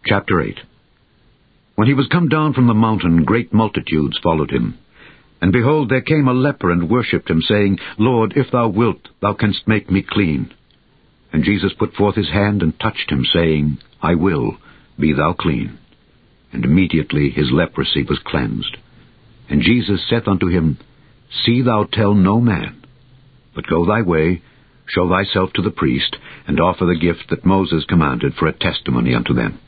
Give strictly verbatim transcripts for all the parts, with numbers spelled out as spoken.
Chapter eight. When he was come down from the mountain, great multitudes followed him. And behold, there came a leper and worshipped him, saying, Lord, if thou wilt, thou canst make me clean. And Jesus put forth his hand and touched him, saying, I will, be thou clean. And immediately his leprosy was cleansed. And Jesus saith unto him, See thou tell no man, but go thy way, show thyself to the priest, and offer the gift that Moses commanded for a testimony unto them.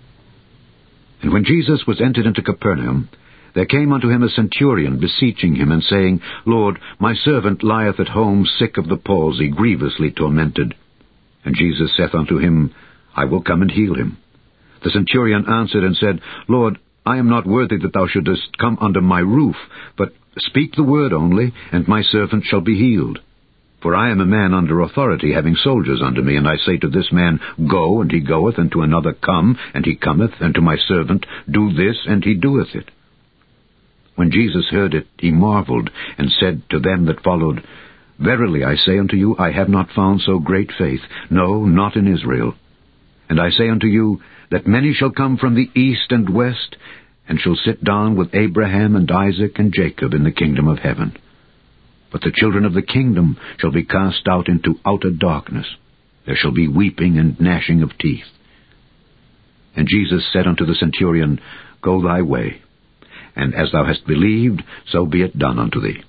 And when Jesus was entered into Capernaum, there came unto him a centurion, beseeching him, and saying, Lord, my servant lieth at home sick of the palsy, grievously tormented. And Jesus saith unto him, I will come and heal him. The centurion answered and said, Lord, I am not worthy that thou shouldest come under my roof, but speak the word only, and my servant shall be healed. For I am a man under authority, having soldiers under me, and I say to this man, Go, and he goeth, and to another, Come, and he cometh, and to my servant, Do this, and he doeth it. When Jesus heard it, he marveled, and said to them that followed, Verily I say unto you, I have not found so great faith, no, not in Israel. And I say unto you, that many shall come from the east and west, and shall sit down with Abraham and Isaac and Jacob in the kingdom of heaven. But the children of the kingdom shall be cast out into outer darkness. There shall be weeping and gnashing of teeth. And Jesus said unto the centurion, Go thy way, and as thou hast believed, so be it done unto thee.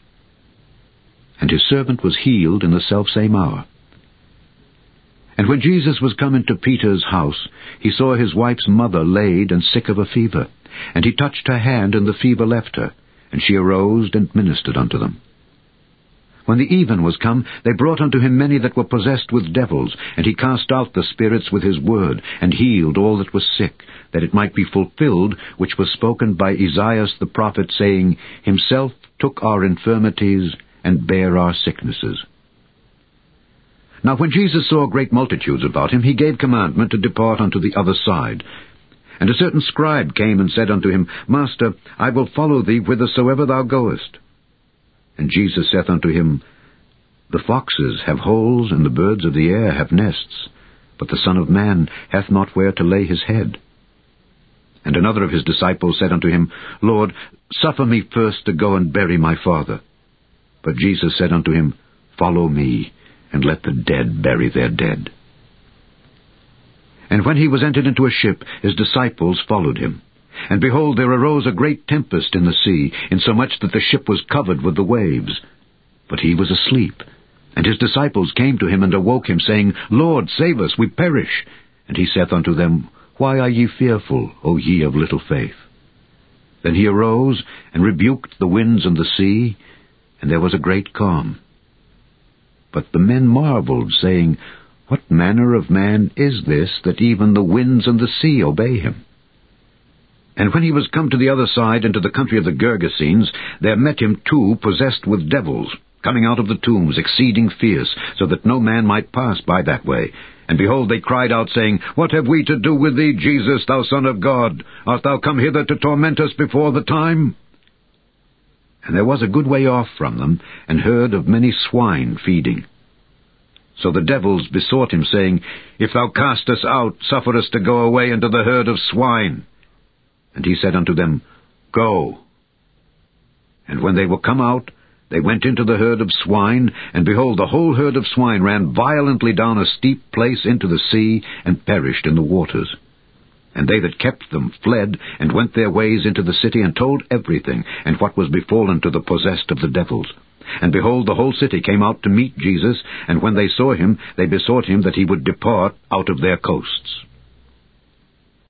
And his servant was healed in the selfsame hour. And when Jesus was come into Peter's house, he saw his wife's mother laid and sick of a fever. And he touched her hand, and the fever left her, and she arose and ministered unto them. When the even was come, they brought unto him many that were possessed with devils, and he cast out the spirits with his word, and healed all that was sick, that it might be fulfilled, which was spoken by Esaias the prophet, saying, Himself took our infirmities, and bare our sicknesses. Now when Jesus saw great multitudes about him, he gave commandment to depart unto the other side. And a certain scribe came and said unto him, Master, I will follow thee whithersoever thou goest. And Jesus saith unto him, The foxes have holes, and the birds of the air have nests, but the Son of Man hath not where to lay his head. And another of his disciples said unto him, Lord, suffer me first to go and bury my father. But Jesus said unto him, Follow me, and let the dead bury their dead. And when he was entered into a ship, his disciples followed him. And behold, there arose a great tempest in the sea, insomuch that the ship was covered with the waves. But he was asleep. And his disciples came to him and awoke him, saying, Lord, save us, we perish. And he saith unto them, Why are ye fearful, O ye of little faith? Then he arose, and rebuked the winds and the sea, and there was a great calm. But the men marveled, saying, What manner of man is this, that even the winds and the sea obey him? And when he was come to the other side, into the country of the Gergesenes, there met him two possessed with devils, coming out of the tombs, exceeding fierce, so that no man might pass by that way. And behold, they cried out, saying, What have we to do with thee, Jesus, thou Son of God? Art thou come hither to torment us before the time? And there was a good way off from them an herd of many swine feeding. So the devils besought him, saying, If thou cast us out, suffer us to go away into the herd of swine. And he said unto them, Go. And when they were come out, they went into the herd of swine, and behold, the whole herd of swine ran violently down a steep place into the sea, and perished in the waters. And they that kept them fled, and went their ways into the city, and told everything, and what was befallen to the possessed of the devils. And behold, the whole city came out to meet Jesus, and when they saw him, they besought him that he would depart out of their coasts.